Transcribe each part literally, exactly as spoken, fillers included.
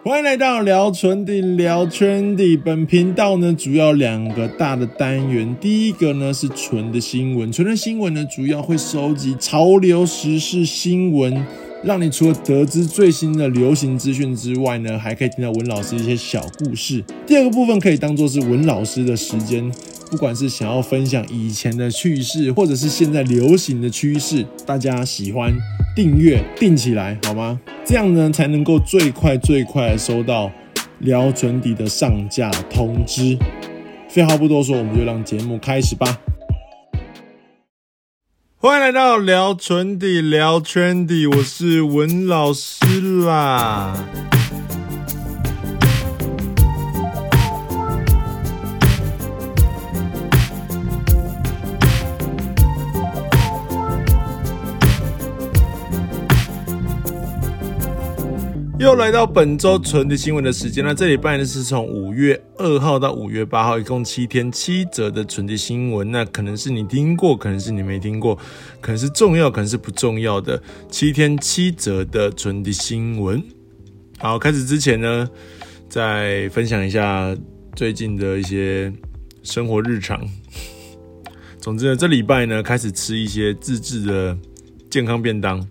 欢迎来到聊纯底聊圈底，本频道呢主要两个大的单元，第一个呢是纯的新闻，纯的新闻呢主要会收集潮流时事新闻，让你除了得知最新的流行资讯之外呢，还可以听到文老师一些小故事。第二个部分可以当作是文老师的时间，不管是想要分享以前的趣事，或者是现在流行的趋势，大家喜欢订阅订起来好吗？这样呢才能够最快最快的收到聊纯底的上架通知。废话不多说，我们就让节目开始吧。欢迎来到聊纯底聊圈底，我是文老师啦。又来到本周纯的新闻的时间，那这礼拜呢是从五月二号到五月八号，一共七天七则的纯的新闻。那可能是你听过，可能是你没听过，可能是重要，可能是不重要的七天七则的纯的新闻。好，开始之前呢，再分享一下最近的一些生活日常。总之呢，这礼拜呢开始吃一些自制的健康便当。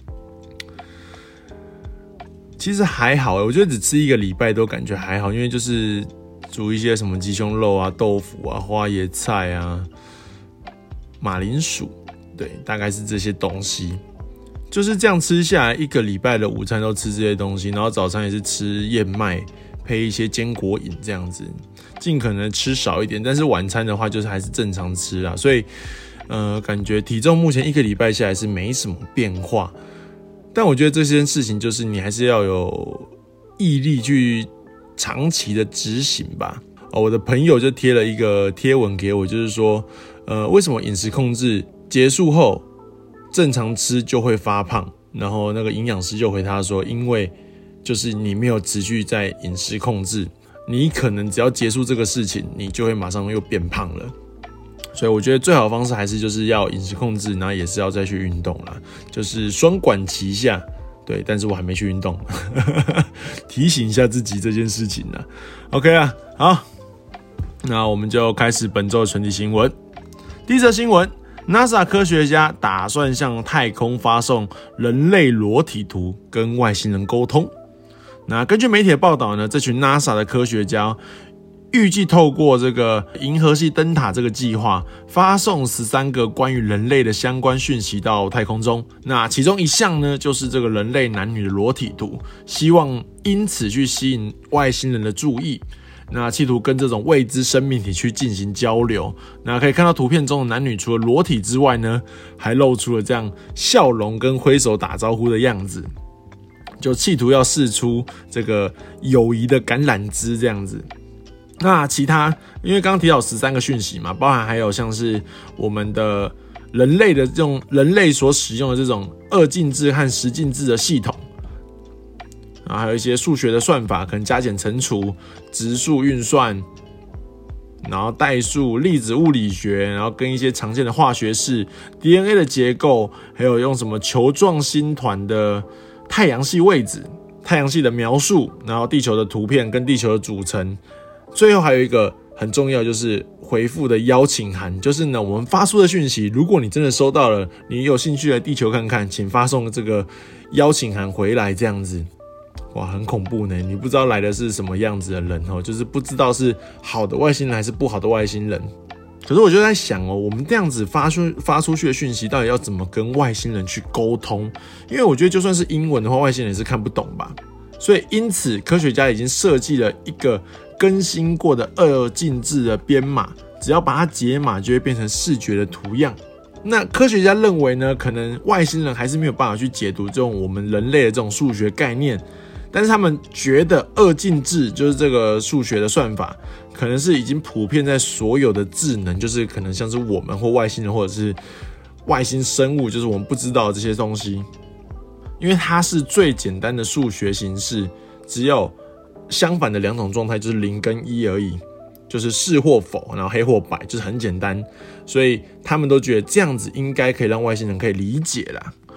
其实还好，我觉得只吃一个礼拜都感觉还好，因为就是煮一些什么鸡胸肉啊、豆腐啊、花椰菜啊、马铃薯，对，大概是这些东西。就是这样吃下来，一个礼拜的午餐都吃这些东西，然后早餐也是吃燕麦配一些坚果饮这样子，尽可能吃少一点。但是晚餐的话，就是还是正常吃啦，所以呃，感觉体重目前一个礼拜下来是没什么变化。但我觉得这件事情就是你还是要有毅力去长期的执行吧。哦，我的朋友就贴了一个贴文给我，就是说，呃，为什么饮食控制结束后正常吃就会发胖？然后那个营养师就回他说，因为就是你没有持续在饮食控制，你可能只要结束这个事情，你就会马上又变胖了。所以我觉得最好的方式还是就是要饮食控制，然后也是要再去运动啦，就是双管齐下。对，但是我还没去运动，提醒一下自己这件事情啦。OK 啊，好，那我们就开始本周的纯底新闻。第一则新闻 ，NASA 科学家打算向太空发送人类裸体图，跟外星人沟通。那根据媒体的报道呢，这群 NASA 的科学家预计透过这个银河系灯塔这个计划，发送十三个关于人类的相关讯息到太空中。那其中一项呢，就是这个人类男女的裸体图，希望因此去吸引外星人的注意。那企图跟这种未知生命体去进行交流。那可以看到图片中的男女除了裸体之外呢，还露出了这样笑容跟挥手打招呼的样子，就企图要释出这个友谊的橄榄枝这样子。那其他，因为刚刚提到十三个讯息嘛，包含还有像是我们的人类的这种人类所使用的这种二进制和十进制的系统，然后还有一些数学的算法，可能加减乘除、质数运算，然后代数、粒子物理学，然后跟一些常见的化学式、D N A 的结构，还有用什么球状星团的太阳系位置、太阳系的描述，然后地球的图片跟地球的组成。最后还有一个很重要，就是回复的邀请函，就是呢我们发出的讯息，如果你真的收到了，你有兴趣来地球看看，请发送这个邀请函回来，这样子。哇，很恐怖呢！你不知道来的是什么样子的人哦，就是不知道是好的外星人还是不好的外星人。可是我就在想哦，我们这样子发出发出去的讯息，到底要怎么跟外星人去沟通？因为我觉得就算是英文的话，外星人也是看不懂吧。所以因此，科学家已经设计了一个更新过的二进制的编码，只要把它解码，就会变成视觉的图样。那科学家认为呢，可能外星人还是没有办法去解读这种我们人类的这种数学概念，但是他们觉得二进制就是这个数学的算法，可能是已经普遍在所有的智能，就是可能像是我们或外星人或者是外星生物，就是我们不知道的这些东西。因为它是最简单的数学形式，只有相反的两种状态，就是零跟一而已，就是是或否，然后黑或白，就是很简单，所以他们都觉得这样子应该可以让外星人可以理解啦。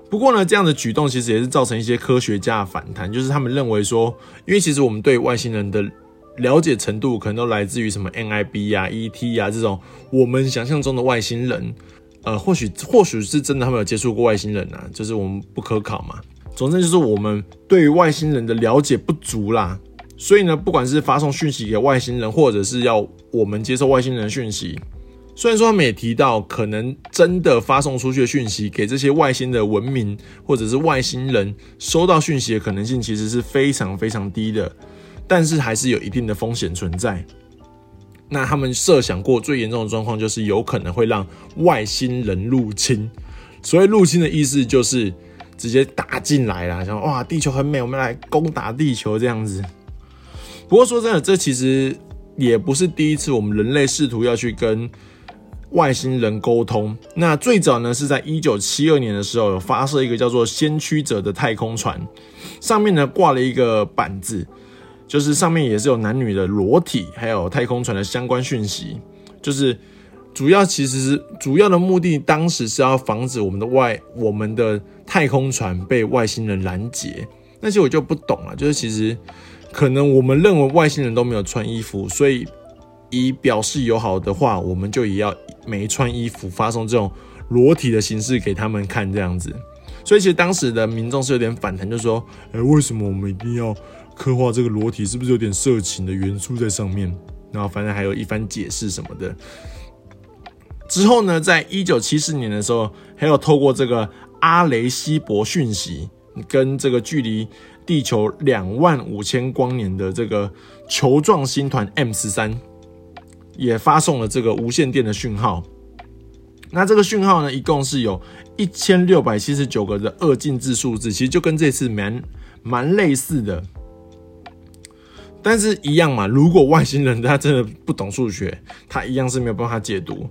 不过呢，这样的举动其实也是造成一些科学家的反弹，就是他们认为说，因为其实我们对外星人的了解程度可能都来自于什么 N I B 啊、E T 啊这种我们想象中的外星人，呃，或许或许是真的他们有接触过外星人啊，就是我们不可考嘛。总之就是我们对于外星人的了解不足啦，所以呢，不管是发送讯息给外星人，或者是要我们接受外星人的讯息。虽然说他们也提到，可能真的发送出去的讯息给这些外星的文明或者是外星人收到讯息的可能性其实是非常非常低的，但是还是有一定的风险存在。那他们设想过最严重的状况就是有可能会让外星人入侵。所谓入侵的意思就是直接打进来啦，想哇地球很美，我们来攻打地球这样子。不过说真的，这其实也不是第一次我们人类试图要去跟外星人沟通。那最早呢是在一九七二年的时候，有发射一个叫做先驱者的太空船，上面呢挂了一个板子，就是上面也是有男女的裸体，还有太空船的相关讯息。就是主要其实是主要的目的，当时是要防止我们的外我们的太空船被外星人拦截。那些我就不懂了，就是其实可能我们认为外星人都没有穿衣服，所以以表示友好的话，我们就也要没穿衣服发送这种裸体的形式给他们看这样子。所以其实当时的民众是有点反弹，就说欸，为什么我们一定要刻画这个裸体，是不是有点色情的元素在上面？然后反正还有一番解释什么的。之后呢，在一九七四年的时候，还有透过这个阿雷西博讯息，跟这个距离地球两万五千光年的这个球状星团 M 十三，也发送了这个无线电的讯号。那这个讯号呢，一共是有一千六百七十九个的二进制数字，其实就跟这次蛮蛮类似的。但是一样嘛，如果外星人他真的不懂数学，他一样是没有办法解读。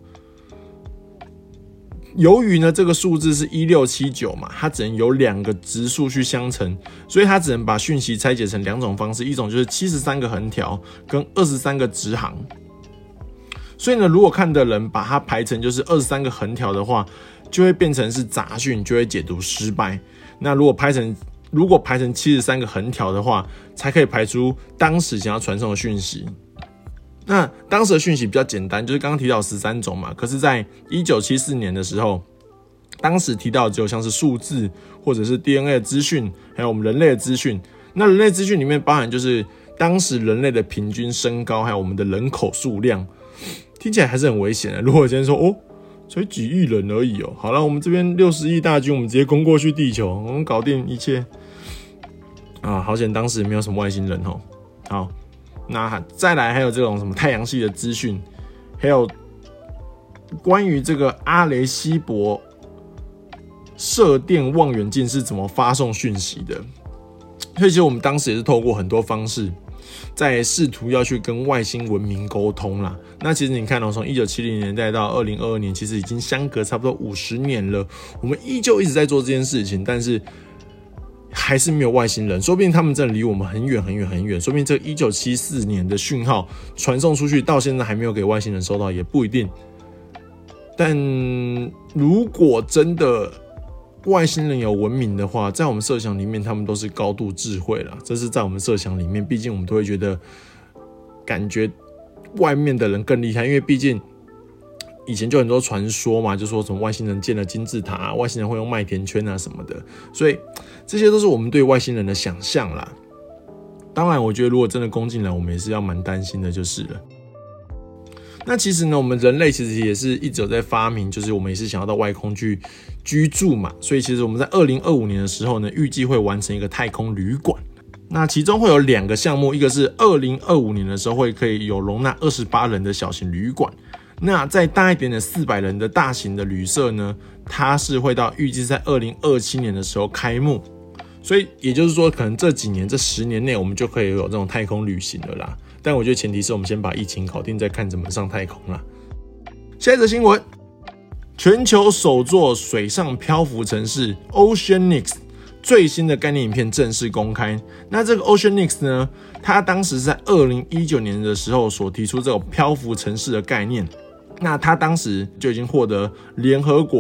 由于呢这个数字是一六七九嘛，它只能有两个质数去相乘，所以它只能把讯息拆解成两种方式，一种就是七十三个横条跟二十三个直行。所以呢，如果看的人把它排成就是二十三个横条的话，就会变成是杂讯，就会解读失败。那如果排成如果排成七十三个横条的话，才可以排出当时想要传送的讯息。那当时的讯息比较简单，就是刚刚提到十三种嘛，可是在一九七四年的时候，当时提到的只有像是数字或者是 D N A 的资讯，还有我们人类的资讯。那人类资讯里面包含就是当时人类的平均身高，还有我们的人口数量。听起来还是很危险的。如果我今天说哦，才几亿人而已哦，好了，我们这边六十亿大军，我们直接攻过去地球，我们搞定一切啊！好险，当时没有什么外星人哦。好，那再来还有这种什么太阳系的资讯，还有关于这个阿雷西博射电望远镜是怎么发送讯息的。所以其实我们当时也是透过很多方式，在试图要去跟外星文明沟通啦。那其实你看哦，从一九七零年代到二零二二年，其实已经相隔差不多五十年了，我们依旧一直在做这件事情，但是还是没有外星人。说不定他们真的离我们很远很远很远，说不定这一九七四年的讯号传送出去到现在还没有给外星人收到，也不一定。但如果真的外星人有文明的话，在我们设想里面他们都是高度智慧啦，这是在我们设想里面，毕竟我们都会觉得感觉外面的人更厉害，因为毕竟以前就很多传说嘛，就说什么外星人建了金字塔啊，外星人会用麦田圈啊什么的，所以这些都是我们对外星人的想象啦。当然我觉得如果真的攻进来，我们也是要蛮担心的就是了。那其实呢，我们人类其实也是一直有在发明，就是我们也是想要到外空去居住嘛，所以其实我们在二零二五年的时候呢，预计会完成一个太空旅馆。那其中会有两个项目，一个是二零二五年的时候会可以有容纳二十八人的小型旅馆，那再大一点的四百人的大型的旅社呢，它是会到预计在二零二七年的时候开幕。所以也就是说，可能这几年这十年内我们就可以有这种太空旅行了啦。但我觉得前提是我们先把疫情搞定，再看怎么上太空啦。下一则新闻，全球首座水上漂浮城市 Oceanix 最新的概念影片正式公开。那这个 Oceanix 呢，它当时在二零一九年的时候所提出这种漂浮城市的概念。那它当时就已经获得联合国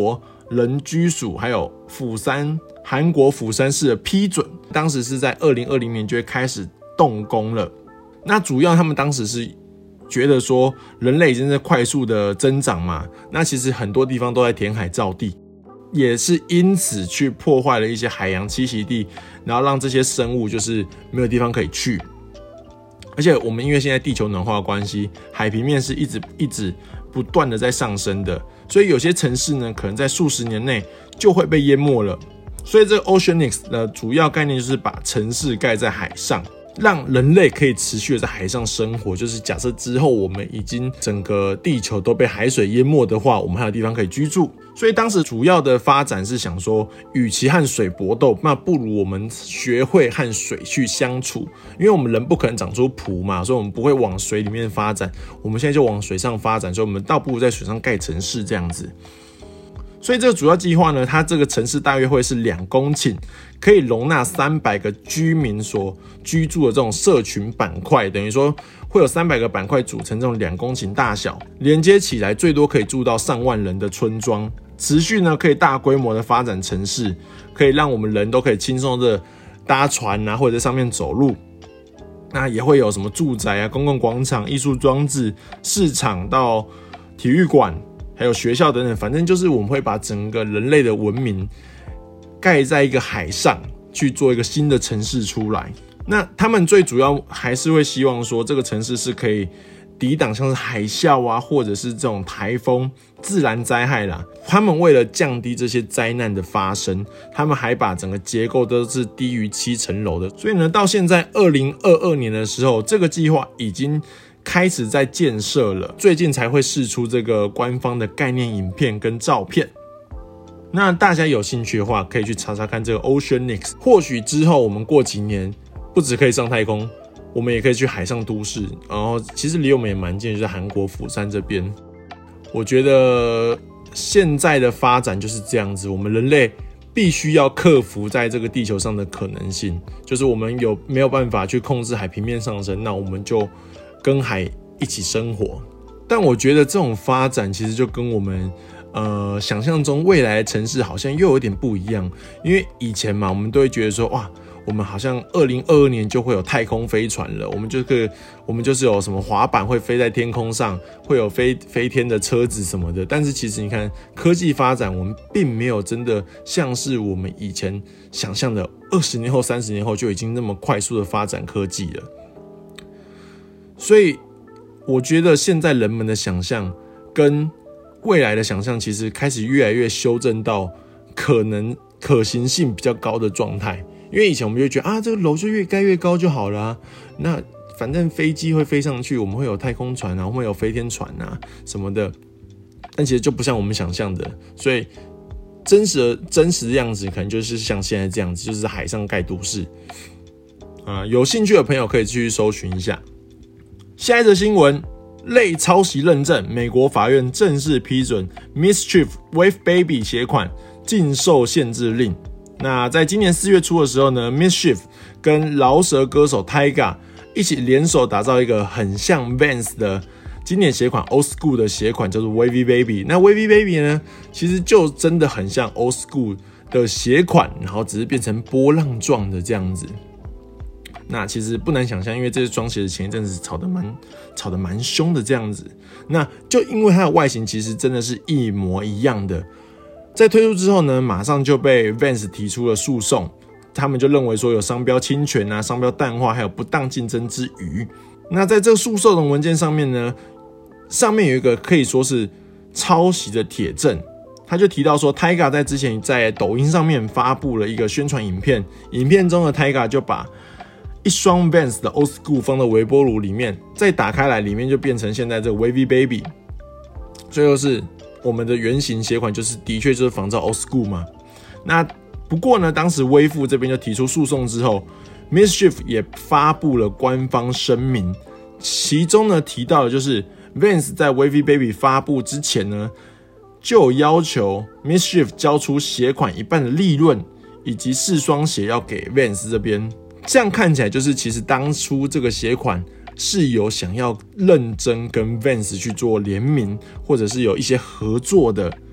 人居署还有釜山韩国釜山市的批准，当时是在二零二零年就会开始动工了。那主要他们当时是觉得说人类已经在快速的增长嘛，那其实很多地方都在填海造地，也是因此去破坏了一些海洋栖息地，然后让这些生物就是没有地方可以去。而且我们因为现在地球暖化的关系，海平面是一直一直不断的在上升的，所以有些城市呢可能在数十年内就会被淹没了。所以这个 Oceanics 的主要概念就是把城市盖在海上，让人类可以持续的在海上生活。就是假设之后我们已经整个地球都被海水淹没的话，我们还有地方可以居住。所以当时主要的发展是想说，与其和水搏斗，那不如我们学会和水去相处。因为我们人不可能长出蹼嘛，所以我们不会往水里面发展，我们现在就往水上发展，所以我们倒不如在水上盖城市这样子。所以这个主要计划呢，它这个城市大约会是两公顷，可以容纳三百个居民所居住的这种社群板块，等于说会有三百个板块组成这种两公顷大小，连接起来最多可以住到上万人的村庄。持续呢可以大规模的发展城市，可以让我们人都可以轻松的搭船啊，或者在上面走路。那也会有什么住宅啊、公共广场、艺术装置、市场到体育馆，还有学校等等，反正就是我们会把整个人类的文明盖在一个海上，去做一个新的城市出来。那他们最主要还是会希望说，这个城市是可以抵挡像是海啸啊，或者是这种台风、自然灾害啦。他们为了降低这些灾难的发生，他们还把整个结构都是低于七层楼的。所以呢，到现在二零二二年的时候，这个计划已经开始在建设了，最近才会释出这个官方的概念影片跟照片。那大家有兴趣的话，可以去查查看这个 Oceanics。或许之后我们过几年，不只可以上太空，我们也可以去海上都市。然后其实离我们也蛮近，就是韩国釜山这边。我觉得现在的发展就是这样子，我们人类必须要克服在这个地球上的可能性，就是我们有没有办法去控制海平面上升，那我们就跟海一起生活。但我觉得这种发展其实就跟我们呃想象中未来的城市好像又有点不一样。因为以前嘛，我们都会觉得说，哇，我们好像二零二二年就会有太空飞船了，我们就可以，我们就是有什么滑板会飞在天空上，会有飞飞天的车子什么的。但是其实你看，科技发展，我们并没有真的像是我们以前想象的，二十年后、三十年后就已经那么快速的发展科技了。所以我觉得现在人们的想象跟未来的想象其实开始越来越修正到可能可行性比较高的状态。因为以前我们就觉得啊，这个楼就越盖越高就好了啊，那反正飞机会飞上去，我们会有太空船啊，我们会有飞天船啊什么的。但其实就不像我们想象的，所以真实的真实的样子可能就是像现在这样子，就是海上盖都市啊。有兴趣的朋友可以继续搜寻一下。下一则新闻，类抄袭认证，美国法院正式批准 Mischief Wave Baby 鞋款禁售限制令。那在今年四月初的时候呢 ，Mischief 跟饶舌歌手 Tyga 一起联手打造一个很像 Vans 的经典鞋款 Old School 的鞋款，叫做 Wavy Baby。那 Wavy Baby 呢，其实就真的很像 Old School 的鞋款，然后只是变成波浪状的这样子。那其实不难想象，因为这双鞋子前一阵子炒得蛮炒得蛮凶的这样子。那就因为它的外形其实真的是一模一样的。在推出之后呢，马上就被 Vans 提出了诉讼，他们就认为说有商标侵权啊、商标淡化，还有不当竞争之余。那在这个诉讼的文件上面呢，上面有一个可以说是抄袭的铁证，他就提到说 Tyga 在之前在抖音上面发布了一个宣传影片，影片中的 Tyga 就把一双 Vans 的 Old School 放到微波炉里面，再打开来，里面就变成现在这个 Wavy Baby。最后是我们的原型鞋款，就是的确就是仿照 Old School 嘛。那不过呢，当时微富这边就提出诉讼之后 ，Mischief 也发布了官方声明，其中呢提到的就是 Vans 在 Wavy Baby 发布之前呢，就有要求 Mischief 交出鞋款一半的利润，以及四双鞋要给 Vans 这边。这样看起来就是其实当初这个鞋款是有想要认真跟 Vans 去做联名，或者是有一些合作的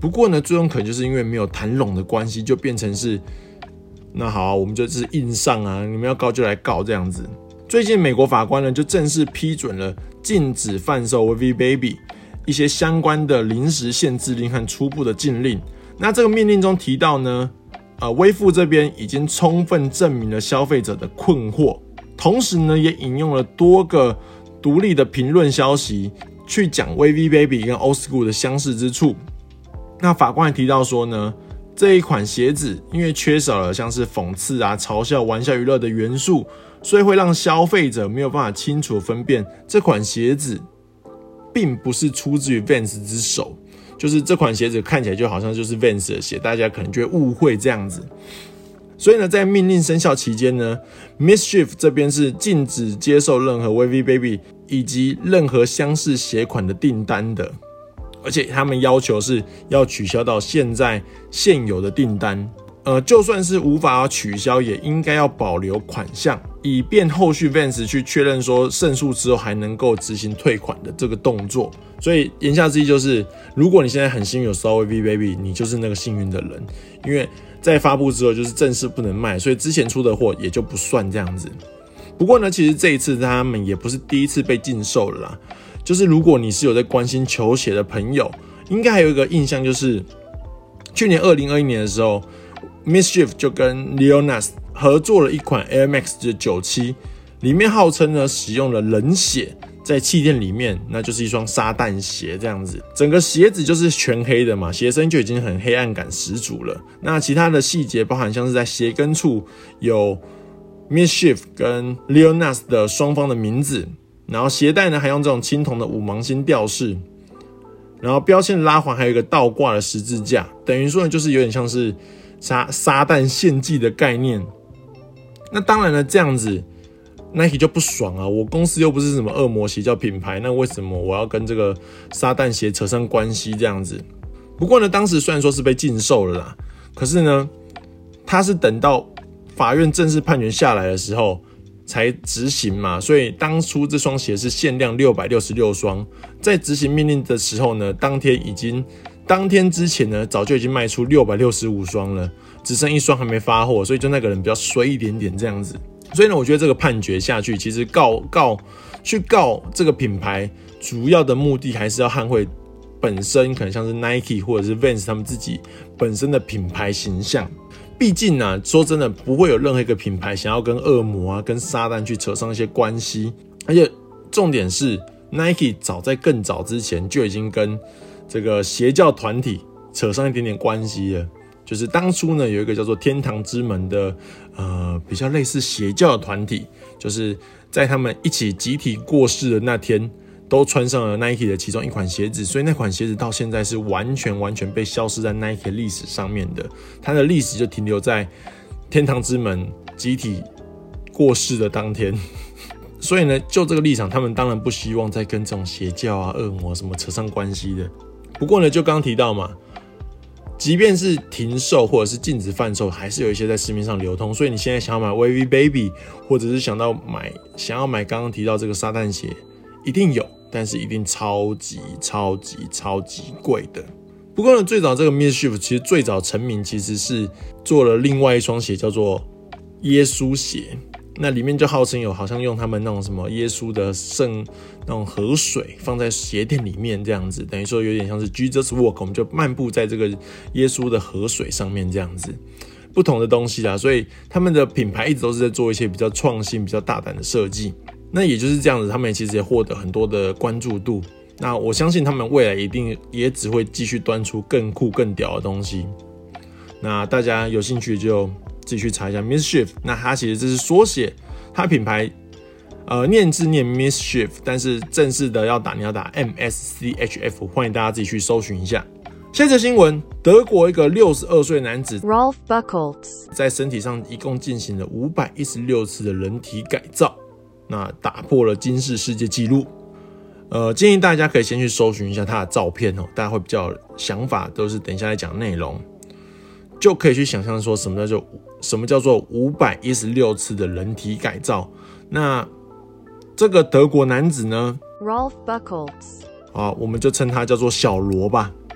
不过呢，最终可能就是因为没有谈拢的关系，就变成是那好啊，我们就是硬上啊，你们要告就来告这样子。最近美国法官呢就正式批准了禁止贩售 W A V Baby 一些相关的临时限制令和初步的禁令。那这个命令中提到呢，呃，威富这边已经充分证明了消费者的困惑，同时呢也引用了多个独立的评论消息去讲 W A V Baby 跟 Old School 的相似之处。那法官也提到说呢，这一款鞋子因为缺少了像是讽刺啊、嘲笑、玩笑、娱乐的元素，所以会让消费者没有办法清楚分辨这款鞋子并不是出自于 Vans 之手，就是这款鞋子看起来就好像就是 Vans 的鞋，大家可能就会误会这样子。所以呢，在命令生效期间呢 ，Mischief 这边是禁止接受任何 W A V Baby 以及任何相似鞋款的订单的。而且他们要求是要取消到现在现有的订单，呃，就算是无法取消，也应该要保留款项，以便后续 Vans 去确认说胜诉之后还能够执行退款的这个动作。所以言下之意就是，如果你现在很幸运有收到 W A V Baby， 你就是那个幸运的人，因为在发布之后就是正式不能卖，所以之前出的货也就不算这样子。不过呢，其实这一次他们也不是第一次被禁售了啦。就是如果你是有在关心球鞋的朋友，应该还有一个印象，就是去年二零二一年的时候 Mischief 就跟 Lil Nas 合作了一款 Air Max 的九七，里面号称呢使用了冷血在气垫里面，那就是一双撒旦鞋这样子。整个鞋子就是全黑的嘛，鞋身就已经很黑暗感十足了。那其他的细节包含像是在鞋跟处有 Mischief 跟 Lil Nas 的双方的名字，然后鞋带呢还用这种青铜的五芒星吊饰，然后标签的拉环还有一个倒挂的十字架，等于说呢就是有点像是撒撒旦献祭的概念。那当然了，这样子 Nike 就不爽啊，我公司又不是什么恶魔邪教品牌，那为什么我要跟这个撒旦鞋扯上关系这样子？不过呢，当时虽然说是被禁售了啦，可是呢，他是等到法院正式判决下来的时候才执行嘛，所以当初这双鞋是限量六百六十六双，在执行命令的时候呢，当天已经当天之前呢，早就已经卖出六百六十五双了，只剩一双还没发货，所以就那个人比较衰一点点这样子。所以呢，我觉得这个判决下去，其实告告去告这个品牌，主要的目的还是要捍卫本身可能像是 Nike 或者是 Vans 他们自己本身的品牌形象。毕竟啊，说真的，不会有任何一个品牌想要跟恶魔啊、跟撒旦去扯上一些关系。而且重点是 ，Nike 早在更早之前就已经跟这个邪教团体扯上一点点关系了。就是当初呢，有一个叫做天堂之门的，呃，比较类似邪教的团体，就是在他们一起集体过世的那天，都穿上了 Nike 的其中一款鞋子，所以那款鞋子到现在是完全完全被消失在 Nike 历史上面的，它的历史就停留在天堂之门集体过世的当天。所以呢，就这个立场，他们当然不希望再跟这种邪教啊、恶魔什么扯上关系的。不过呢，就刚刚提到嘛，即便是停售或者是禁止贩售，还是有一些在市面上流通。所以你现在想要买 W A V Baby， 或者是想到买想要买刚刚提到这个撒旦鞋，一定有，但是一定超级超级超级贵的。不过呢，最早这个 Mischief 其实最早成名其实是做了另外一双鞋，叫做耶稣鞋。那里面就号称有好像用他们那种什么耶稣的圣那种河水放在鞋垫里面这样子，等于说有点像是 Jesus Walk， 我们就漫步在这个耶稣的河水上面这样子，不同的东西啦。所以他们的品牌一直都是在做一些比较创新、比较大胆的设计。那也就是这样子，他们其实也获得很多的关注度。那我相信他们未来一定也只会继续端出更酷、更屌的东西。那大家有兴趣就自己去查一下 Mischief， 那它其实这是缩写，它品牌呃念字念 Mischief， 但是正式的要打你要打 M S C H F， 欢迎大家自己去搜寻一下。下一则新闻，德国一个六十二岁男子 Rolf Buchholz 在身体上一共进行了五百一十六次的人体改造，那打破了金氏世界纪录。呃，建议大家可以先去搜寻一下他的照片哦，大家会比较有想法，都是等一下来讲内容，就可以去想象说什么叫做什么叫做五百一十六次的人体改造。那这个德国男子呢 Rolf Buchholz 啊，我们就称他叫做小罗吧。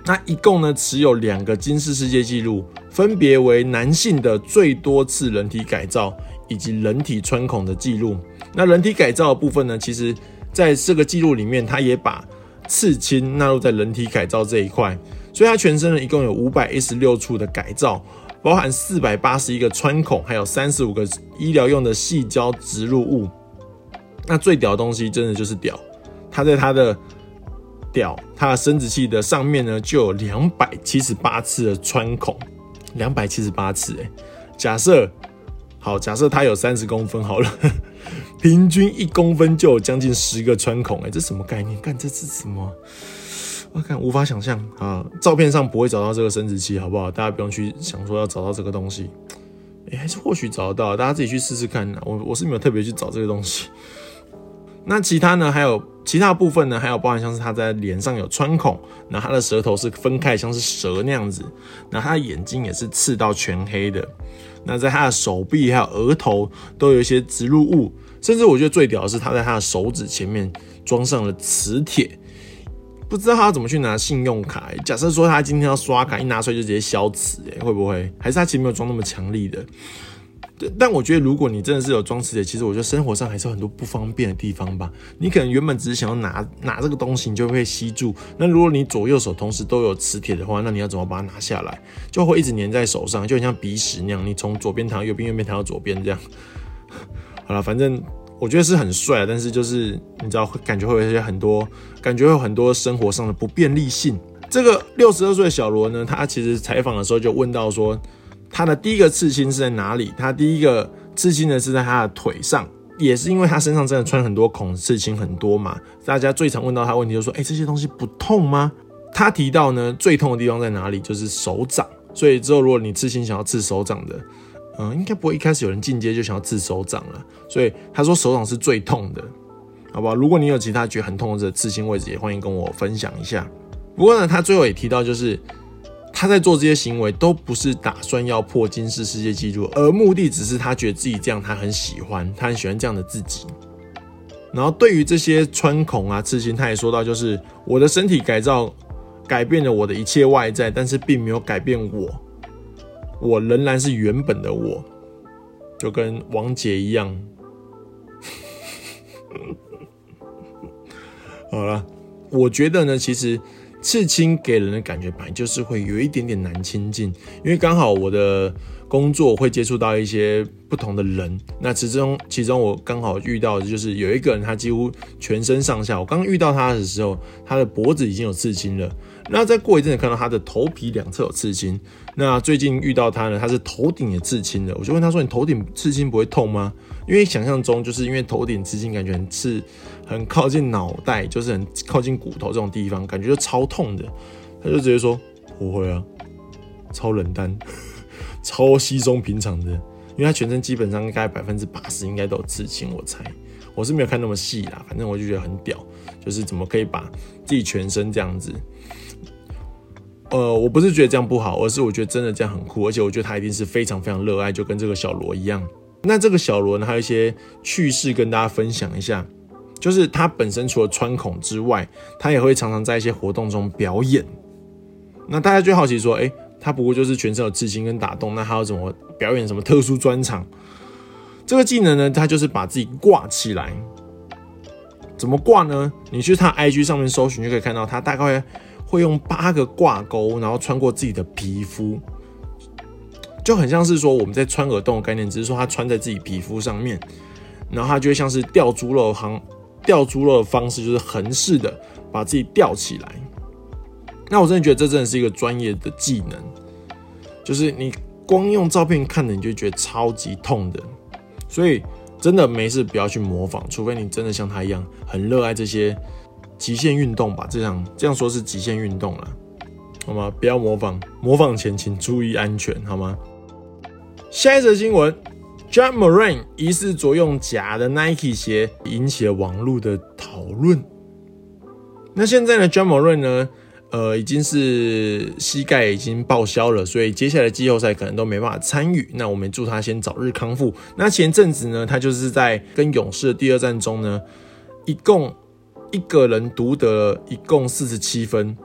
那一共呢持有两个金氏世界纪录，分别为男性的最多次人体改造以及人体穿孔的纪录。那人体改造的部分呢，其实在这个纪录里面，他也把刺青纳入在人体改造这一块，所以他全身呢一共有五百一十六处的改造，包含四百八十一个穿孔，还有三十五个医疗用的矽胶植入物。那最屌的东西真的就是屌，他在他的屌，他的生殖器的上面呢，就有两百七十八次的穿孔，两百七十八次哎、欸。假设好，假设他有三十公分好了，平均一公分就有将近十个穿孔哎、欸，这什么概念？干这是什么？我看无法想象啊！照片上不会找到这个生殖器，好不好？大家不用去想说要找到这个东西，哎、欸，还是或许找得到，大家自己去试试看、啊。我我是没有特别去找这个东西。那其他呢？还有其他部分呢？还有包含像是他在脸上有穿孔，那他的舌头是分开，像是蛇那样子。那他的眼睛也是刺到全黑的。那在他的手臂还有额头都有一些植入物，甚至我觉得最屌的是他在他的手指前面装上了磁铁。不知道他要怎么去拿信用卡、欸。假设说他今天要刷卡，一拿出来就直接消磁、欸，会不会？还是他其实没有装那么强力的？但我觉得，如果你真的是有装磁铁，其实我觉得生活上还是有很多不方便的地方吧。你可能原本只是想要拿拿这个东西，你就会吸住。那如果你左右手同时都有磁铁的话，那你要怎么把它拿下来？就会一直粘在手上，就很像鼻屎那样。你从左边弹到右边，右边弹到左边这样。好了，反正我觉得是很帅，但是就是你知道，感觉会有一些很多，感觉会有很多生活上的不便利性。这个六十二岁的小罗呢，他其实采访的时候就问到说，他的第一个刺青是在哪里？他第一个刺青呢是在他的腿上，也是因为他身上真的穿很多孔，刺青很多嘛。大家最常问到他的问题就是说，哎、欸，这些东西不痛吗？他提到呢，最痛的地方在哪里？就是手掌。所以之后如果你刺青想要刺手掌的，嗯，应该不会一开始有人进阶就想要刺手掌了。所以他说手掌是最痛的，好不好？如果你有其他觉得很痛的这个刺青位置，也欢迎跟我分享一下。不过呢，他最后也提到就是，他在做这些行为都不是打算要破金氏世界纪录，而目的只是他觉得自己这样他很喜欢，他很喜欢这样的自己。然后对于这些穿孔啊、刺青，他也说到，就是我的身体改造改变了我的一切外在，但是并没有改变我，我仍然是原本的我，就跟王杰一样。好了，我觉得呢，其实刺青给人的感觉本来就是会有一点点难亲近，因为刚好我的工作会接触到一些不同的人，那其中其中我刚好遇到的就是有一个人，他几乎全身上下，我刚遇到他的时候，他的脖子已经有刺青了，那再过一阵子看到他的头皮两侧有刺青，那最近遇到他呢，他是头顶也刺青了，我就问他说，你头顶刺青不会痛吗？因为想象中就是因为头顶刺青感觉很刺，很靠近脑袋，就是很靠近骨头这种地方，感觉就超痛的。他就直接说不会啊，超冷淡，超稀松平常的。因为他全身基本上应该百分之八十应该都有刺青，我猜。我是没有看那么细啦，反正我就觉得很屌，就是怎么可以把自己全身这样子。呃，我不是觉得这样不好，而是我觉得真的这样很酷，而且我觉得他一定是非常非常热爱，就跟这个小罗一样。那这个小罗呢，还有一些趣事跟大家分享一下，就是他本身除了穿孔之外，他也会常常在一些活动中表演。那大家就好奇说，哎、欸，他不过就是全身有刺青跟打洞，那他要怎么表演什么特殊专场？这个技能呢，他就是把自己挂起来。怎么挂呢？你去他 I G 上面搜寻就可以看到，他大概会用八个挂钩，然后穿过自己的皮肤。就很像是说我们在穿耳洞的概念，只是说它穿在自己皮肤上面，然后它就会像是吊猪肉行吊猪肉的方式，就是横式的把自己吊起来。那我真的觉得这真的是一个专业的技能，就是你光用照片看的，你就觉得超级痛的。所以真的没事不要去模仿，除非你真的像他一样很热爱这些极限运动吧。这样这样说是极限运动啦，好吗？不要模仿，模仿前请注意安全，好吗？下一则新闻 ，Ja Morant 疑似着用假的 Nike 鞋，引起了网络的讨论。那现在呢 ，Ja Morant 呢，呃，已经是膝盖已经报销了，所以接下来季后赛可能都没办法参与。那我们祝他先早日康复。那前阵子呢，他就是在跟勇士的第二战中呢，一共一个人独得了一共四十七分。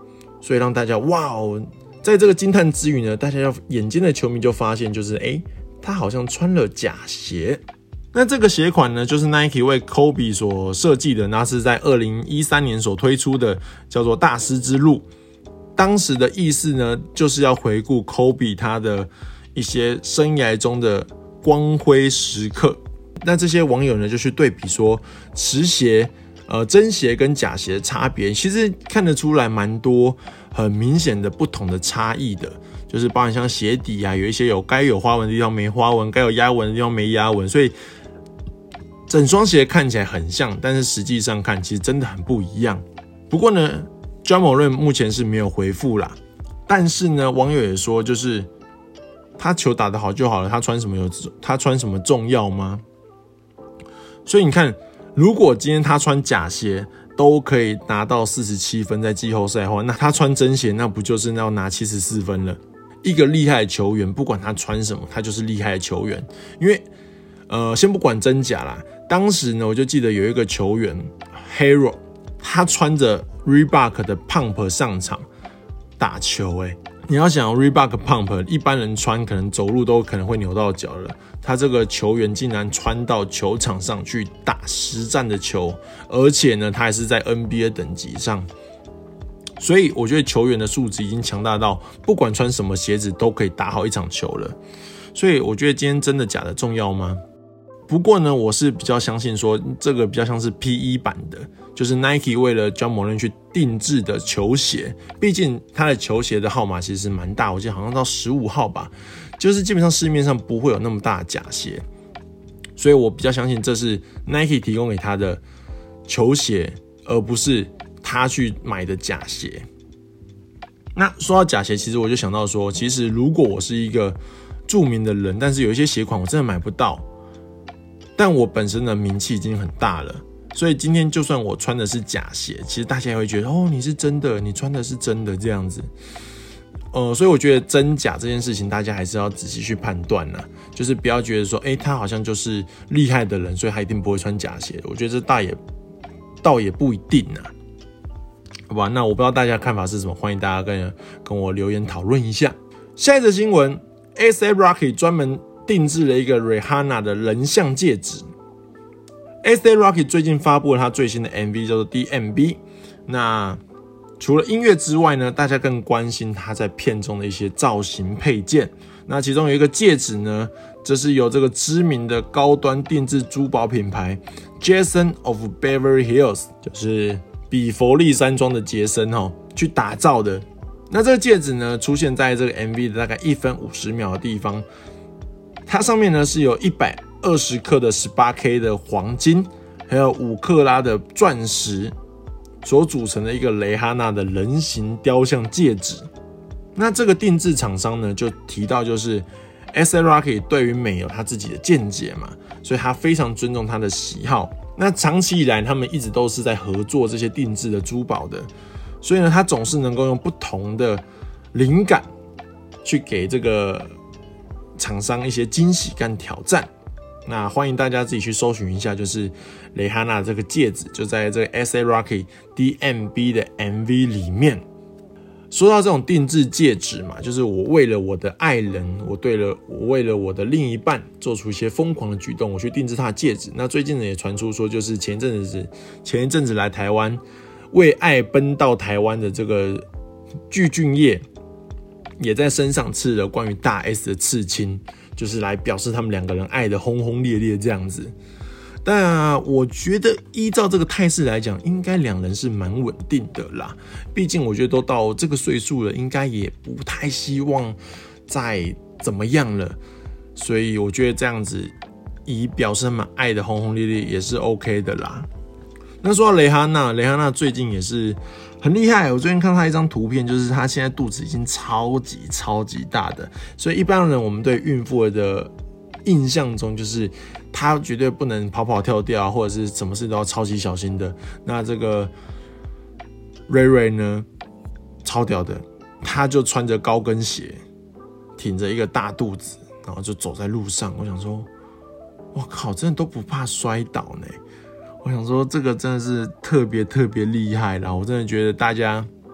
所以让大家哇哦，在这个惊叹之余呢，大家要眼尖的球迷就发现，就是哎，他好像穿了假鞋。那这个鞋款呢，就是 Nike 为 Kobe 所设计的，那是在二零一三年所推出的，叫做大师之路。当时的意思呢，就是要回顾 Kobe 他的一些生涯中的光辉时刻。那这些网友呢，就去对比说实鞋、呃真鞋跟假鞋的差别，其实看得出来蛮多很明显的不同的差异的。就是包含像鞋底啊，有一些有该有花纹的地方没花纹，该有压纹的地方没压纹，所以整双鞋看起来很像，但是实际上看其实真的很不一样。不过呢 Ja Morant 目前是没有回复啦，但是呢网友也说，就是他球打得好就好了，他穿什么有他穿什么重要吗？所以你看，如果今天他穿假鞋都可以拿到四十七分在季后赛的话，那他穿真鞋那不就是要拿七十四分了？一个厉害的球员，不管他穿什么，他就是厉害的球员。因为呃，先不管真假啦，当时呢，我就记得有一个球员 Hero， 他穿着 Reebok 的 Pump 上场打球、欸，你要想 Reebok Pump， 一般人穿可能走路都可能会扭到脚了，他这个球员竟然穿到球场上去打实战的球，而且呢，他还是在 N B A 等级上。所以我觉得球员的素质已经强大到不管穿什么鞋子都可以打好一场球了。所以我觉得今天真的假的重要吗？不过呢，我是比较相信说这个比较像是 P 一 版的，就是 Nike 为了 Ja Morant 去定制的球鞋。毕竟他的球鞋的号码其实蛮大，我记得好像到十五号吧，就是基本上市面上不会有那么大的假鞋。所以我比较相信这是 Nike 提供给他的球鞋，而不是他去买的假鞋。那说到假鞋，其实我就想到说，其实如果我是一个著名的人，但是有一些鞋款我真的买不到，但我本身的名气已经很大了，所以今天就算我穿的是假鞋，其实大家也会觉得哦，你是真的，你穿的是真的这样子。呃，所以我觉得真假这件事情，大家还是要仔细去判断啦，就是不要觉得说，哎、欸，他好像就是厉害的人，所以他一定不会穿假鞋。我觉得这大也倒也不一定啊。好吧，那我不知道大家看法是什么，欢迎大家跟跟我留言讨论一下。下一则新闻 ，A S A Rocky 专门定制了一个 Rihanna 的人像戒指。A S A Rocky 最近发布了他最新的 M V， 叫做 D M B。那除了音乐之外呢，大家更关心他在片中的一些造型配件。那其中有一个戒指呢，这是由这个知名的高端定制珠宝品牌 Jason of Beverly Hills， 就是比佛利山庄的杰森哦去打造的。那这个戒指呢，出现在这个 M V 的大概一分五十秒的地方，它上面呢是有一百二十克的 十八K 的黄金，还有五克拉的钻石所组成的一个蕾哈娜的人形雕像戒指。那这个定制厂商呢，就提到就是 A S A Rocky 对于美有他自己的见解嘛，所以他非常尊重他的喜好。那长期以来，他们一直都是在合作这些定制的珠宝的，所以呢，他总是能够用不同的灵感去给这个厂商一些惊喜跟挑战。那欢迎大家自己去搜寻一下，就是蕾哈娜这个戒指就在这个 A S A Rocky D M B 的 M V 里面。说到这种定制戒指嘛，就是我为了我的爱人，我对了，我为了我的另一半做出一些疯狂的举动，我去定制他的戒指。那最近呢也传出说，就是前一阵子前一阵子来台湾为爱奔到台湾的这个具俊晔，也在身上刺了关于大 S 的刺青，就是来表示他们两个人爱的轰轰烈烈这样子。但我觉得依照这个态势来讲，应该两人是蛮稳定的啦。毕竟我觉得都到这个岁数了，应该也不太希望再怎么样了。所以我觉得这样子以表示他们爱的轰轰烈烈也是 OK 的啦。那说到蕾哈娜，蕾哈娜最近也是很厉害。我最近看她一张图片，就是她现在肚子已经超级超级大的，所以一般人我们对孕妇的印象中就是她绝对不能跑跑跳跳，或者是什么事都要超级小心的。那这个瑞瑞呢，超屌的，她就穿着高跟鞋，挺着一个大肚子，然后就走在路上。我想说，我靠，真的都不怕摔倒呢。我想说，这个真的是特别特别厉害啦！我真的觉得大家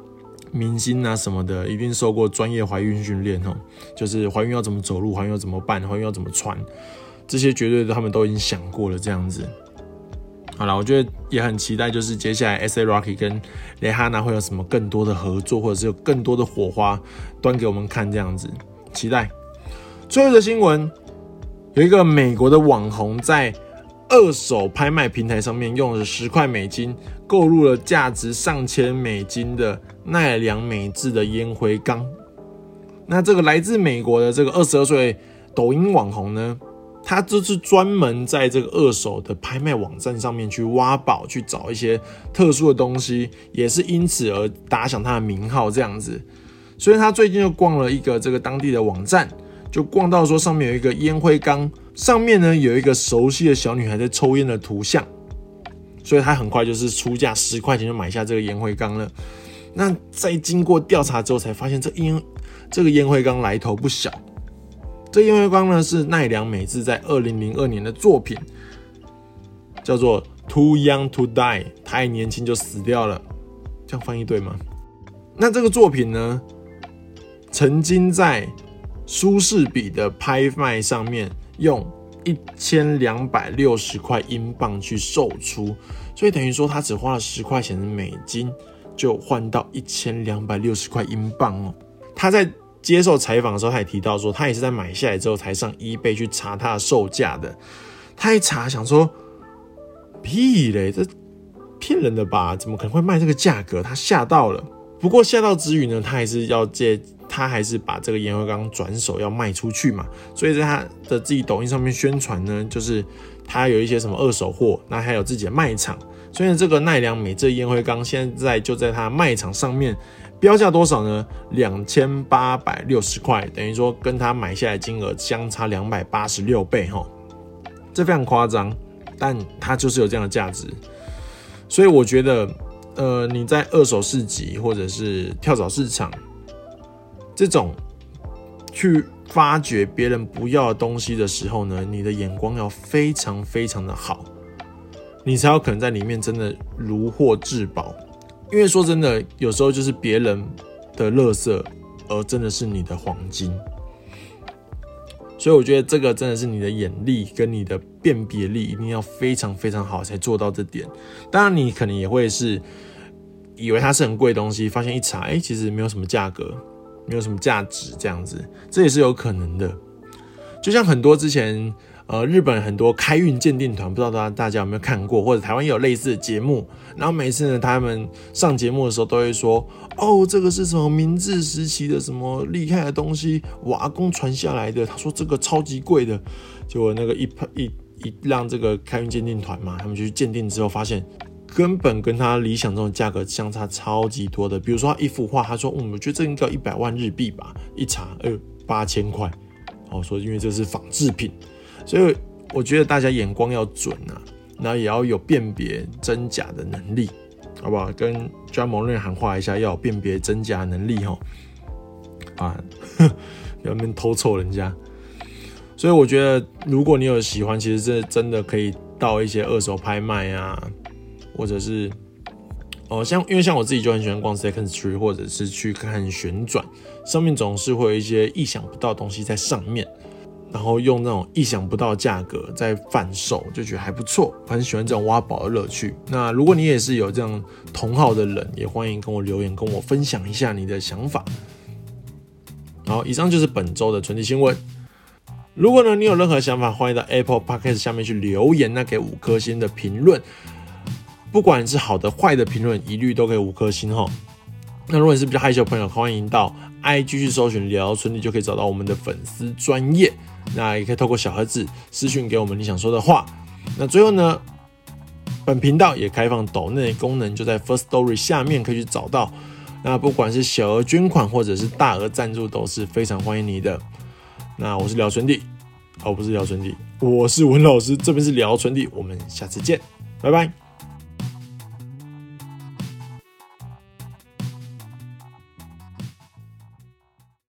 明星啊什么的，一定受过专业怀孕训练哦，就是怀孕要怎么走路，怀孕要怎么办，怀孕要怎么穿，这些绝对他们都已经想过了这样子。好啦，我觉得也很期待，就是接下来 A$AP Rocky 跟蕾哈娜会有什么更多的合作，或者是有更多的火花端给我们看这样子，期待。最后的新闻，有一个美国的网红在二手拍卖平台上面用了十块美金购入了价值上千美金的奈良美智的烟灰缸。那这个来自美国的这个二十二岁抖音网红呢，他就是专门在这个二手的拍卖网站上面去挖宝，去找一些特殊的东西，也是因此而打响他的名号这样子。所以他最近就逛了一个这个当地的网站，就逛到说上面有一个烟灰缸，上面呢有一个熟悉的小女孩在抽烟的图像，所以他很快就是出价十块钱就买下这个烟灰缸了。那在经过调查之后才发现这烟这个烟灰缸来头不小。这烟灰缸呢是奈良美智在二零零二年的作品，叫做 Too Young to Die， 太年轻就死掉了，这样翻译对吗？那这个作品呢，曾经在舒适比的拍卖上面用一千两百六十块英镑去售出，所以等于说他只花了十块钱的美金就换到一千两百六十块英镑哦。他在接受采访的时候，他也提到说，他也是在买下来之后才上 eBay 去查他的售价的。他一查想说，屁嘞，这骗人的吧？怎么可能会卖这个价格？他吓到了。不过吓到之余呢，他还是要借，他还是把这个烟灰缸转手要卖出去嘛。所以在他的自己抖音上面宣传呢，就是他有一些什么二手货，那还有自己的卖场。所以这个奈良美智烟灰缸现在就在他卖场上面。标价多少呢？两千八百六十块，等于说跟他买下来金额相差两百八十六倍齁，这非常夸张，但它就是有这样的价值。所以我觉得，呃，你在二手市集或者是跳蚤市场这种去发掘别人不要的东西的时候呢，你的眼光要非常非常的好，你才有可能在里面真的如获至宝。因为说真的，有时候就是别人的垃圾，而真的是你的黄金。所以我觉得这个真的是你的眼力跟你的辨别力一定要非常非常好才做到这点。当然，你可能也会是以为它是很贵的东西，发现一查，哎，其实没有什么价格，没有什么价值，这样子，这也是有可能的。就像很多之前。呃，日本很多开运鉴定团，不知道大家有没有看过，或者台湾也有类似的节目。然后每次呢，他们上节目的时候都会说：“哦，这个是什么明治时期的什么厉害的东西，我阿公传下来的。”他说这个超级贵的。结果那个一一一让这个开运鉴定团嘛，他们就去鉴定之后，发现根本跟他理想中的价格相差超级多的。比如说他一幅画，他说：“嗯，我觉得这应该有一百万日币吧。”一查，呃，八千块。哦，说因为这是仿制品。所以我觉得大家眼光要准啊，然后也要有辨别真假的能力，好不好？跟 John Moran 喊话一下，要有辨别真假的能力齁，啊，不要在那边偷凑人家。所以我觉得，如果你有喜欢，其实这真的可以到一些二手拍卖啊，或者是哦，像因为像我自己就很喜欢逛 Second Street， 或者是去看旋转，上面总是会有一些意想不到的东西在上面。然后用那种意想不到的价格在贩售，就觉得还不错，很喜欢这种挖宝的乐趣。那如果你也是有这样同好的人，也欢迎跟我留言，跟我分享一下你的想法。好，以上就是本周的纯地新闻。如果呢你有任何想法，欢迎到 Apple Podcast 下面去留言，那给五颗星的评论，不管是好的坏的评论，一律都给五颗星齁。那如果你是比较害羞的朋友，欢迎到 I G 去搜寻聊纯地，就可以找到我们的粉丝专页。那也可以透过小盒子私讯给我们你想说的话。那最后呢，本频道也开放抖内功能，就在 First Story 下面可以去找到。那不管是小额捐款或者是大额赞助，都是非常欢迎你的。那我是聊纯地，哦，不是聊纯地，我是文老师，这边是聊纯地，我们下次见，拜拜。